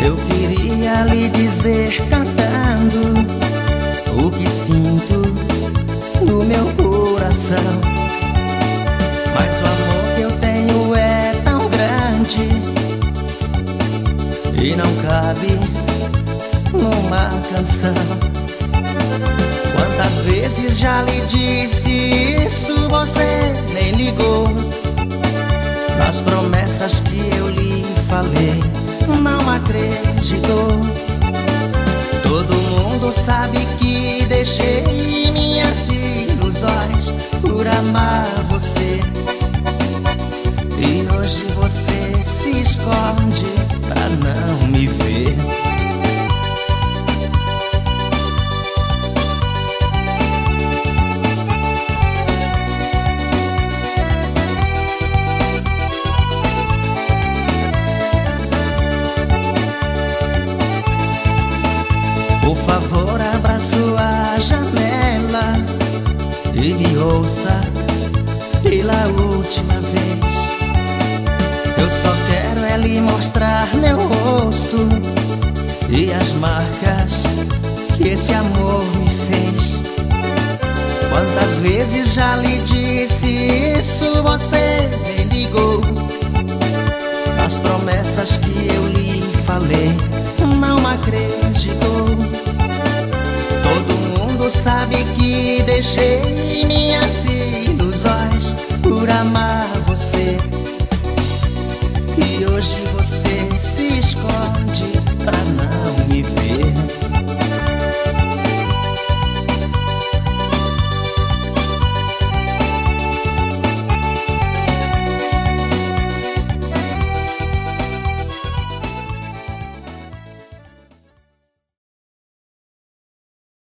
Eu queria lhe dizer cantando o que sinto no meu coração, mas o amor que eu tenho é tão grande e não cabe numa canção. Quantas vezes já lhe disse isso, você nem ligou. Nas promessas que eu lhe falei, não acreditou. Todo mundo sabe que deixei minhas ilusões por amar você, e hoje você se esconde pra não me ver. Por favor, abra sua janela e me ouça pela última vez. Eu só quero é lhe mostrar meu rosto e as marcas que esse amor me fez. Quantas vezes já lhe disse isso, você nem ligou. As promessas que eu lhe falei, não acreditou. Todo mundo sabe que deixei minhas ilusões por amar você, e hoje você se esconde